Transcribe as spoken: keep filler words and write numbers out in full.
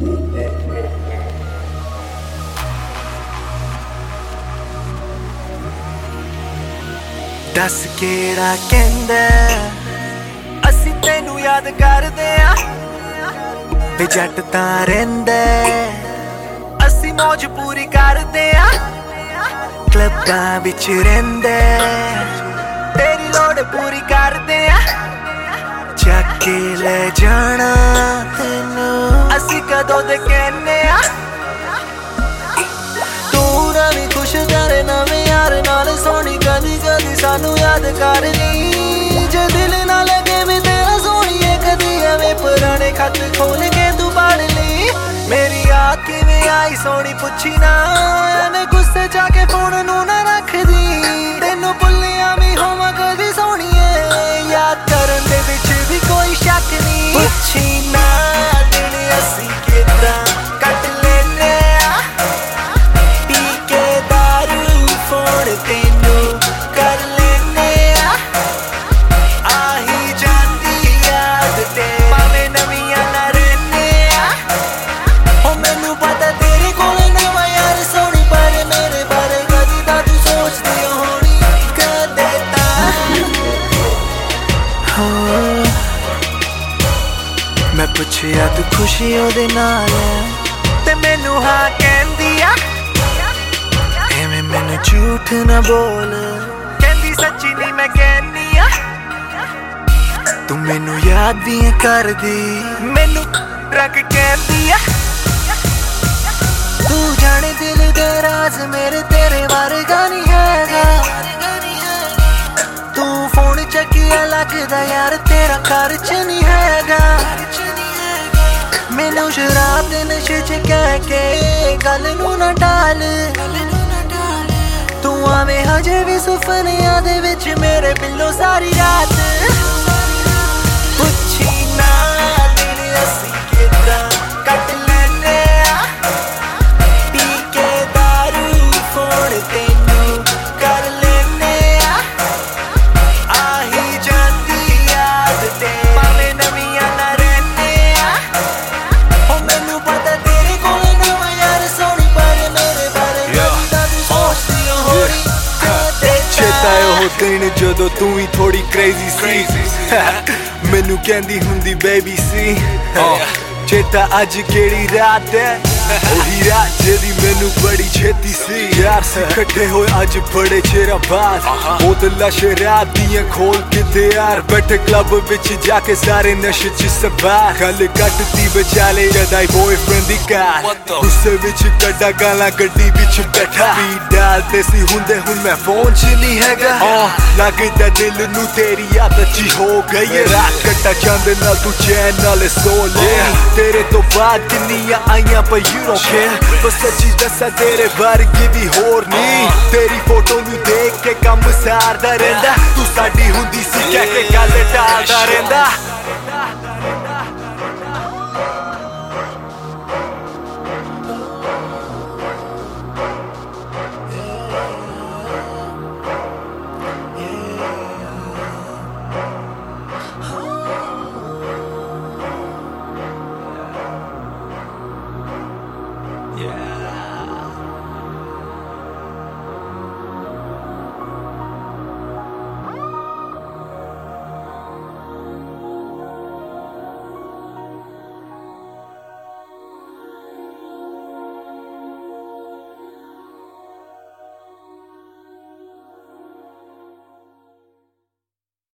दस केड़ा कहंदा असी तेनू याद करदे आ ते जट तां रहिंदा असी मौज पूरी करदे आ क्लबां विच रहिंदा तेरी लोड़ पूरी करदे आ चक के ले जाना तेनू असी कदों दे कहने आ तू रवी खुश तेरे नवें यार नाल सोहनी कदी कदी सानू याद कर ली जे दिल ना लगे भी तेरा सोहणीए कदी एवें पुराने खत खोल के तू पढ़ ली मेरी याद किवें आई सोहनी पुछी ना एवें गुस्से जाके फोन नू ना रख दी तेनू भुल्लिया भी होवां कदी सोहणीए याद करन दे विच भी कोई शक नहीं पुछी ना दिल असी किदां कट लेने आ पी के दारू फोन तेनू कर लेने आ आही जांदी याद ते भावें नवियां ना रहने आ ओ मैनू पता तेरे कोल नवां यार सोहनी पर मेरे बारे कदी तां तू सोचदी होनी कदे तां मैं पुछया तू खुशी ओदे नाल ते मैनू हाँ कहंदी आ एवें मैनू झूठ ना बोल कहंदी सच्ची नहीं मैं कहनी आ तू मैनू याद भी कर दी मैनू रख कहंदी आ तू जाने दिल दे राज मेरे तेरे वर्गा नहीं हैगा तू फोन चकिया लगदा यार तेरा खर्च नहीं हैगा मैनू शराब दे नशे च कह के गल नू ना टाल तू आवें हजे भी सुपनियां दे विच मेरे बिल्लो सारी रात पुछी ना दिल असी किदां कट लेने आ पी के दारू फोन तेनू कर लेने आ आही जांदी याद ते भावें नवियां ना रहने आ ओ मैनू पता तेरे कोल नवां यार सोहनी पर मेरे बारे कदी तां तू सोचदी होनी कदे चेता है ਉਹ ਦਿਨ ਜਦੋਂ ਤੂੰ ਹੀ ਥੋੜੀ ਕ੍ਰੇਜ਼ੀ ਸੀ ਮੈਨੂੰ ਕਹਿੰਦੀ ਹੁੰਦੀ ਬੇਬੀ ਸੀ ਚੇਤਾ ਅੱਜ ਕਿਹੜੀ ਰਾਤ ਹੈ ਉਹੀ ਰਾਤ ਜਿਹੜੀ ਮੈਨੂੰ ਬੜੀ ਛੇਤੀ ਸੀ ਯਾਰ ਸੀ ਇਕੱਠੇ ਹੋਏ ਅੱਜ ਬੜੇ ਚਿਰਾਂ ਬਾਅਦ ਬੋਤਲਾਂ ਸ਼ਰਾਬ ਦੀਆਂ ਖੋਲ ਕੇ ਤੇ ਯਾਰ ਬੈਠੇ ਕਲੱਬ ਵਿੱਚ ਜਾ ਕੇ ਸਾਰੇ ਨਸ਼ੇ 'ਚ ਸਵਾਰ ਗੱਲ ਕੱਟਦੀ ਵਿਚਾਲੇ ਜਦਾਈ ਬॉयਫ੍ਰੈਂਡ ਦੀ ਕਾਰ ਗੁੱਸੇ ਵਿੱਚ ਕੱਢਾ ਗਾਲਾਂ ਗੱਡੀ ਵਿੱਚ ਬੈਠਾ ਵੀ ਡਾਲਦੇ ਸੀ ਹੁੰਦੇ ਹੁਣ ਮੈਂ ਫੋਨ 'ਚ ਨਹੀਂ ਹੈਗਾ ਲੱਗਦਾ ਦਿਲ ਨੂੰ ਤੇਰੀ ਆਦਤ 'ਚ ਹੋ ਗਈ ਹੈ ਰਾਤ ਕੱਟਾ ਚੰਦ ਨਾਲ ਤੂੰ ਚੈਨ ਨਾਲ ਸੋ ਲੈ ਤੇਰੇ ਤੋਂ ਬਾਅਦ ਕਿੰਨੀਆਂ ਆਈਆਂ ਪਰ you don't care ਬਸ ਸੱਚੀ ਦੱਸਾਂ ਤੇਰੇ ਵਰਗੀ ਵੀ ਹੋਰ ਨਹੀਂ ਤੇਰੀ ਫੋਟੋ ਨੂੰ ਦੇਖ ਕੇ ਕੰਮ ਸਾਰਦਾ ਰਹਿੰਦਾ ਤੂੰ ਸਾਡੀ ਹੁੰਦੀ ਸੀ ਕਹਿ ਕੇ ਗੱਲ ਟਾਲਦਾ ਰਹਿੰਦਾ